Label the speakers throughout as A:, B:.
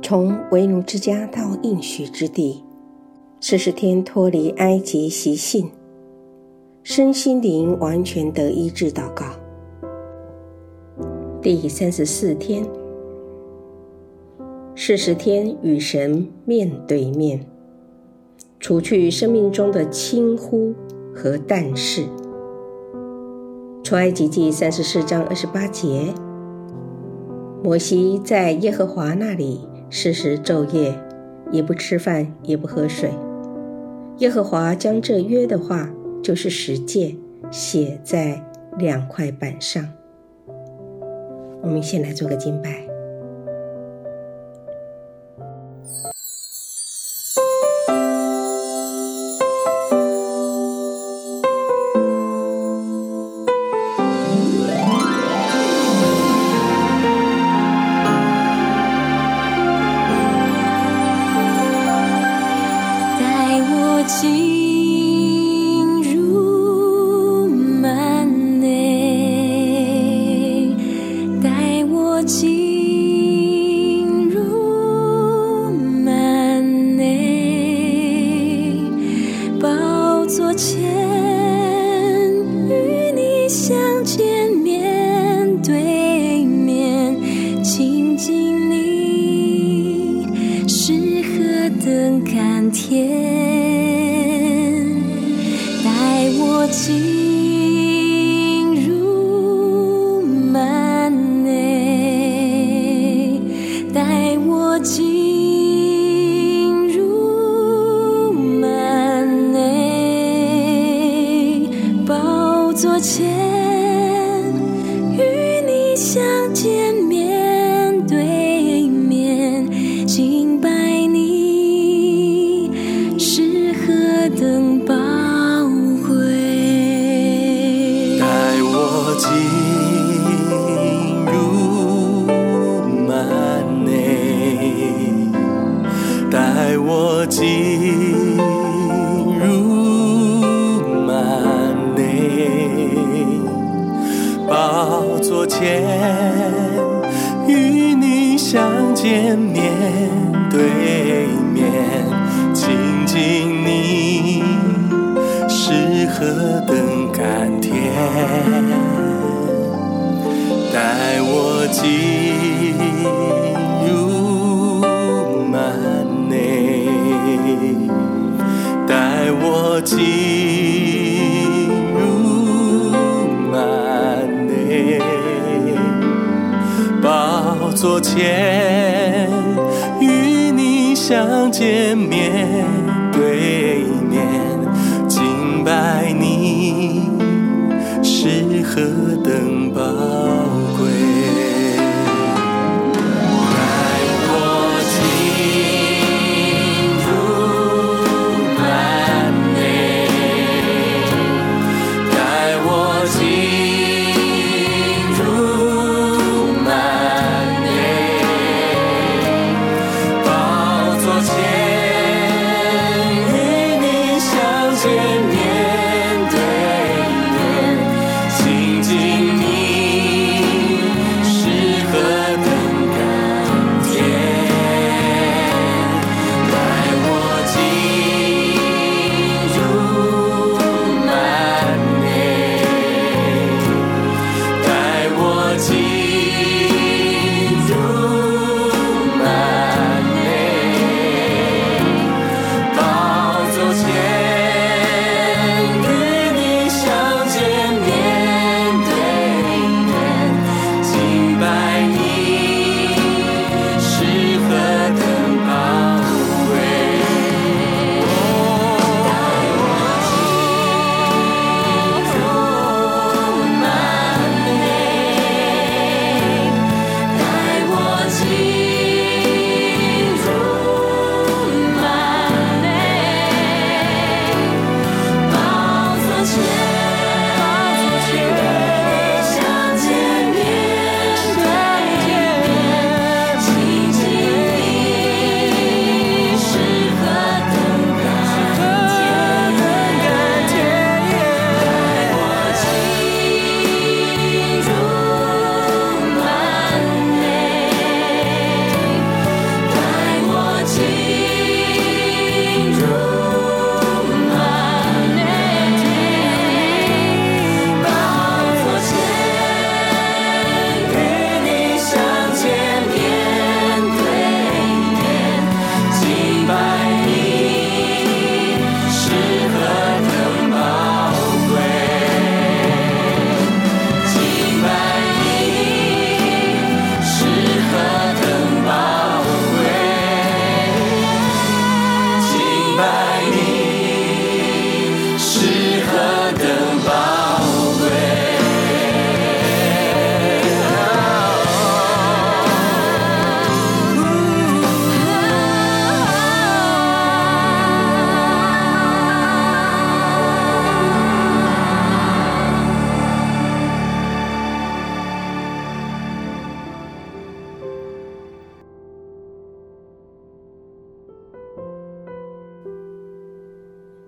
A: 从为奴之家到应许之地，40天脱离埃及习性，身心灵完全得医治祷告。第34天，40天与神面对面，除去生命中的轻忽和但是。出埃及记34章28节，摩西在耶和华那里40昼夜，也不吃饭，也不喝水。耶和华将这约的话，就是十诫，写在2块板上。我们先来做个敬拜。
B: 进入幔内，带我进入幔内，宝座前与你相见，面对面，亲近你是何等甘甜。进入幔内，带我进入幔内，宝座前与你相见，面对面，敬拜你是何等宝。
C: 进入幔内，带我进入幔内，宝座前与你相见，面对面，亲近你是何等甘甜。带我进入幔内，带我进入幔内，宝座前与你相见，面对面，敬拜你是何等宝贵。带我进入幔内，带我进入幔内，宝座前与你相见，面对面，亲近你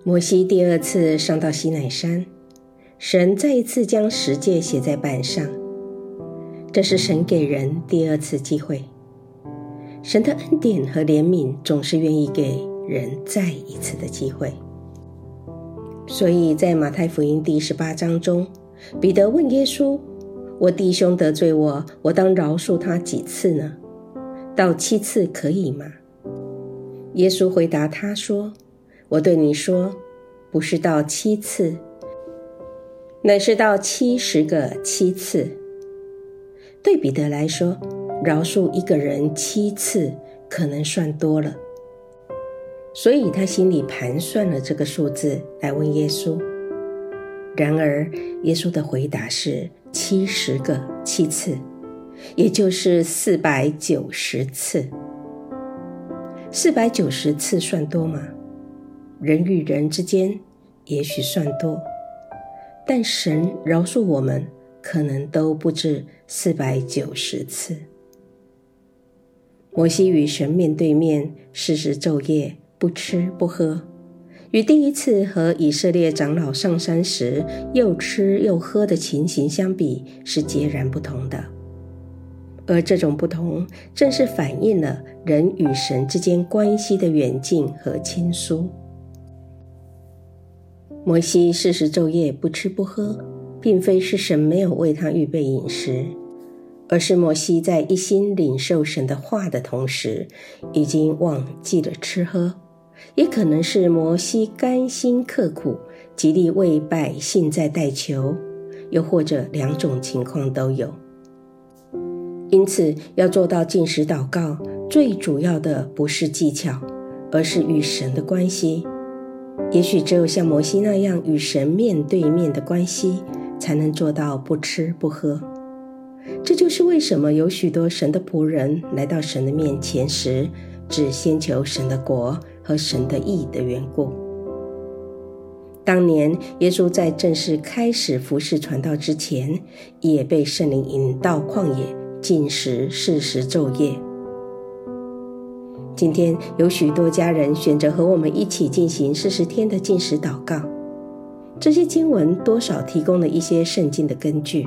A: 摩西第二次上到西乃山，神再一次将十诫写在板上，这是神给人第二次机会。神的恩典和怜悯总是愿意给人再一次的机会。所以在马太福音第18章中，彼得问耶稣，我弟兄得罪我，我当饶恕他几次呢？到7次可以吗？耶稣回答他说，我对你说，不是到7次，乃是到70个7次。对彼得来说，饶恕一个人7次可能算多了，所以他心里盘算了这个数字来问耶稣。然而耶稣的回答是70个7次，也就是490次。490次算多吗？人与人之间也许算多，但神饶恕我们可能都不止490次。摩西与神面对面40昼夜，不吃不喝，与第一次和以色列长老上山时又吃又喝的情形相比，是截然不同的。而这种不同正是反映了人与神之间关系的远近和亲疏。摩西40昼夜不吃不喝，并非是神没有为他预备饮食，而是摩西在一心领受神的话的同时，已经忘记了吃喝，也可能是摩西甘心刻苦，极力为百姓在代求，又或者两种情况都有。因此要做到禁食祷告，最主要的不是技巧，而是与神的关系。也许只有像摩西那样与神面对面的关系，才能做到不吃不喝。这就是为什么有许多神的仆人来到神的面前时，只先求神的国和神的义的缘故。当年耶稣在正式开始服事传道之前，也被圣灵引到旷野禁食40昼夜。今天有许多家人选择和我们一起进行40天的禁食祷告，这些经文多少提供了一些圣经的根据。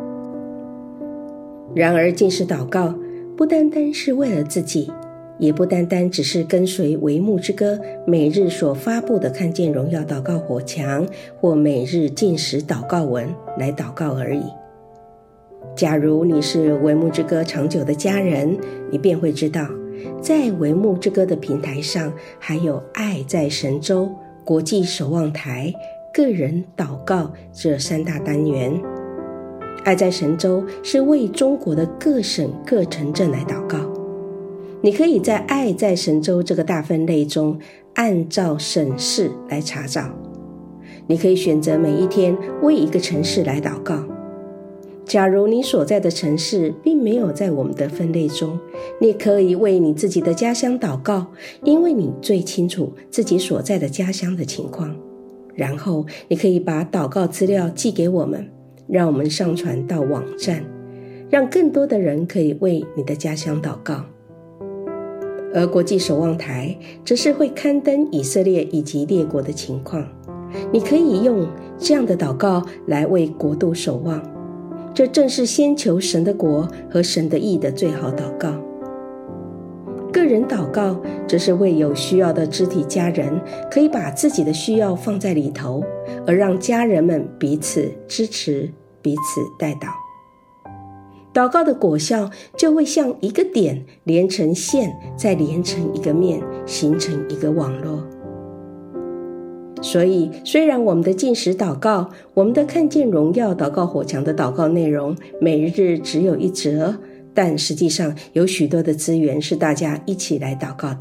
A: 然而禁食祷告不单单是为了自己，也不单单只是跟随为牧之歌每日所发布的看见荣耀祷告火墙或每日禁食祷告文来祷告而已。假如你是为牧之歌长久的家人，你便会知道，在为牧之歌的平台上，还有爱在神州、国际守望台、个人祷告这3大单元。爱在神州是为中国的各省各城镇来祷告。你可以在爱在神州这个大分类中按照省市来查找，你可以选择每一天为一个城市来祷告。假如你所在的城市并没有在我们的分类中，你可以为你自己的家乡祷告，因为你最清楚自己所在的家乡的情况。然后你可以把祷告资料寄给我们，让我们上传到网站，让更多的人可以为你的家乡祷告。而国际守望台则是会刊登以色列以及列国的情况，你可以用这样的祷告来为国度守望。这正是先求神的国和神的义的最好祷告。个人祷告则是为有需要的肢体家人，可以把自己的需要放在里头，而让家人们彼此支持，彼此代祷。祷告的果效就会像一个点连成线，再连成一个面，形成一个网络。所以虽然我们的禁食祷告，我们的看见荣耀祷告火墙的祷告内容每日只有1则，但实际上有许多的资源是大家一起来祷告的。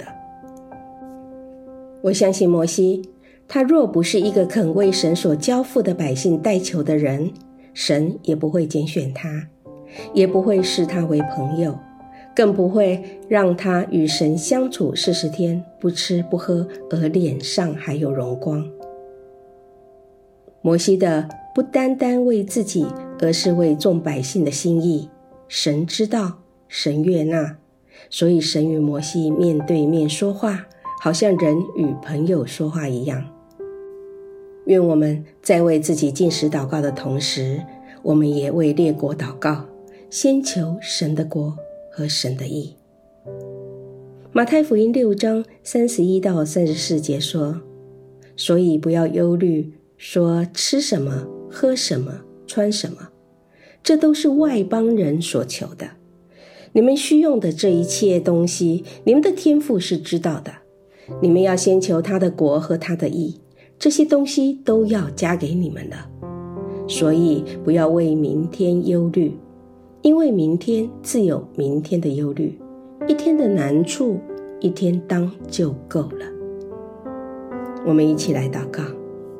A: 我相信摩西，他若不是一个肯为神所交付的百姓代求的人，神也不会拣选他，也不会视他为朋友，更不会让他与神相处40天不吃不喝，而脸上还有荣光。摩西的不单单为自己，而是为众百姓的心意，神知道，神悦纳，所以神与摩西面对面说话，好像人与朋友说话一样。 愿我们在为自己禁食祷告的同时，我们也为列国祷告，先求神的国和神的义。马太福音6章31到34节说，所以不要忧虑，说吃什么，喝什么，穿什么，这都是外邦人所求的。你们需用的这一切东西，你们的天父是知道的。你们要先求他的国和他的义，这些东西都要加给你们了。所以不要为明天忧虑，因为明天自有明天的忧虑，一天的难处，一天当就够了。我们一起来祷告。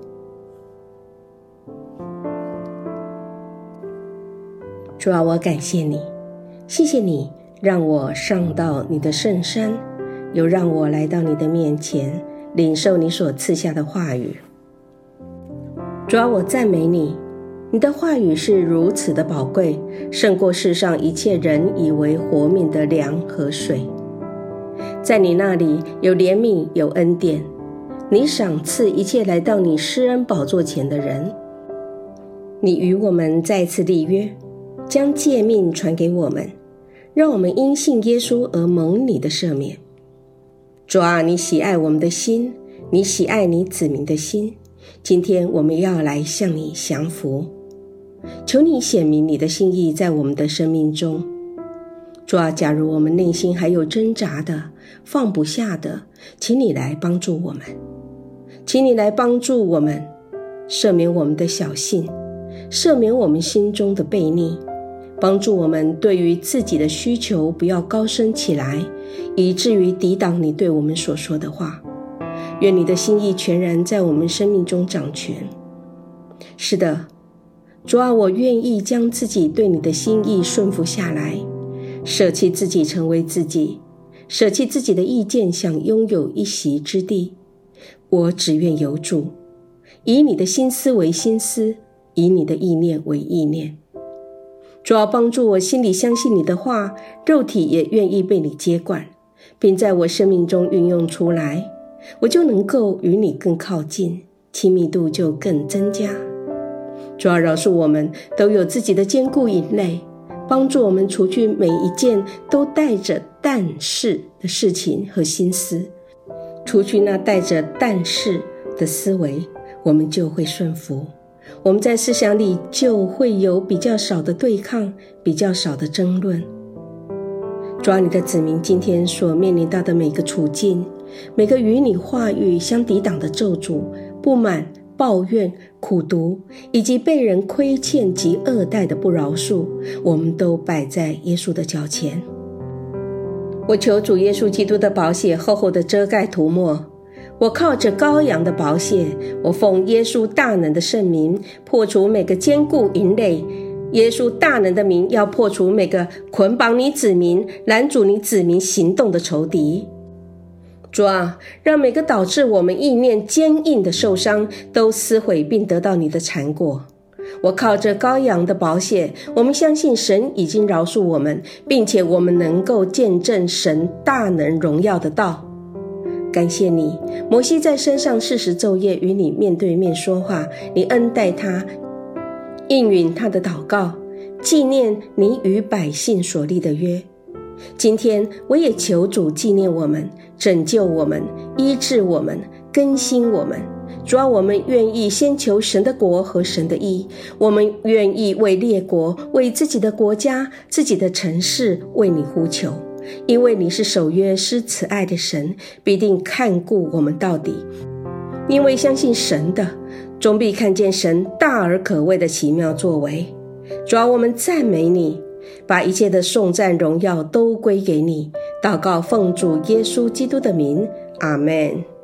A: 主啊，我感谢你，谢谢你让我上到你的圣山，又让我来到你的面前，领受你所赐下的话语。主啊，我赞美你，你的话语是如此的宝贵，胜过世上一切人以为活命的粮和水。在你那里有怜悯，有恩典，你赏赐一切来到你施恩宝座前的人。你与我们再次立约，将诫命传给我们，让我们因信耶稣而蒙你的赦免。主啊，你喜爱我们的心，你喜爱你子民的心，今天我们要来向你降服，求你显明你的心意在我们的生命中。主啊，假如我们内心还有挣扎的，放不下的，请你来帮助我们，请你来帮助我们，赦免我们的小信，赦免我们心中的悖逆，帮助我们对于自己的需求不要高升起来，以至于抵挡你对我们所说的话。愿你的心意全然在我们生命中掌权。是的，主啊，我愿意将自己对你的心意顺服下来，舍弃自己成为自己，舍弃自己的意见，想拥有一席之地。我只愿有主，以你的心思为心思，以你的意念为意念。主要帮助我心里相信你的话，肉体也愿意被你接管，并在我生命中运用出来，我就能够与你更靠近，亲密度就更增加。主要饶恕我们都有自己的坚固营垒，帮助我们除去每一件都带着但是的事情和心思，除去那带着但是的思维，我们就会顺服。我们在思想里就会有比较少的对抗，比较少的争论。主啊，你的子民今天所面临到的每个处境，每个与你话语相抵挡的咒诅、不满、抱怨、苦毒，以及被人亏欠及恶待的不饶恕，我们都摆在耶稣的脚前。我求主耶稣基督的宝血厚厚的遮盖涂抹，我靠着羔羊的宝血，我奉耶稣大能的圣名，破除每个坚固营垒。耶稣大能的名要破除每个捆绑你子民、拦阻你子民行动的仇敌。主啊，让每个导致我们意念坚硬的受伤都撕毁，并得到你的缠果。我靠着羔羊的宝血，我们相信神已经饶恕我们，并且我们能够见证神大能荣耀的道。感谢你，摩西在山上40昼夜与你面对面说话，你恩待他，应允他的祷告，纪念你与百姓所立的约。今天我也求主纪念我们，拯救我们，医治我们，更新我们。主啊，我们愿意先求神的国和神的义，我们愿意为列国、为自己的国家、自己的城市为你呼求，因为你是守约施慈爱的神，必定看顾我们到底。因为相信神的，终必看见神大而可畏的奇妙作为。主啊，我们赞美你，把一切的颂赞荣耀都归给你。祷告奉主耶稣基督的名，阿们。